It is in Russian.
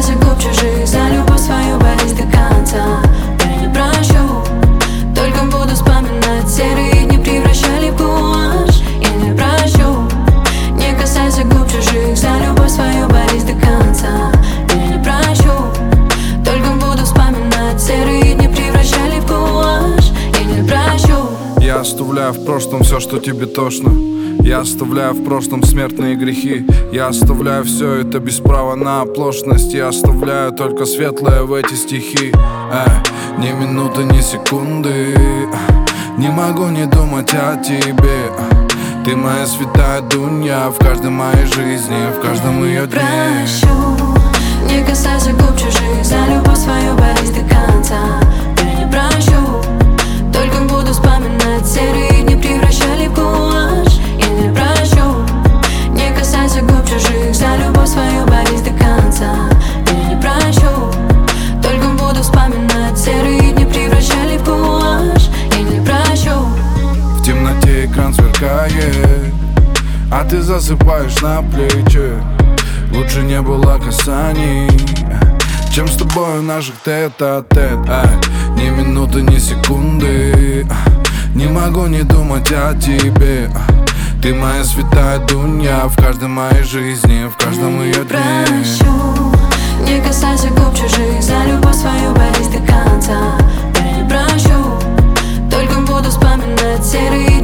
касайся губ чужих, за любовь свою борись до конца. Я не прощу, только буду вспоминать серые дни, превращали в гуашь. Я не прощу, не касайся губ чужих, за любовь свою борись до конца. Я не прощу, только буду вспоминать серые дни, превращали в гуашь. Я не прощу. Я оставляю в прошлом все, что тебе тошно. Я оставляю в прошлом смертные грехи. Я оставляю все это без права на оплошность. Я оставляю только светлое в эти стихи. Ни минуты, ни секунды не могу не думать о тебе. Ты моя святая Дунья в каждой моей жизни, в каждом ее дне. Прощу, не касайся губ чужих, за любовь свою борись до конца. Я не прощу, только буду вспоминать серые дни, превращали в гуашь. Я не прощу, не касайся губ чужих, за любовь свою борись до конца. Я не прощу, только буду вспоминать серые дни, превращали в гуашь. Я не прощу. В темноте экран сверкает, а ты засыпаешь на плечи. Лучше не было касаний, чем с тобой наших тет-а-тет. Ни минуты, ни секунды не могу не думать о тебе. Ты моя святая Дунья в каждой моей жизни, в каждом ее дне. Прощу, не касайся губ чужих, за любовь свою борись до конца. Я не прощу, только буду вспоминать серые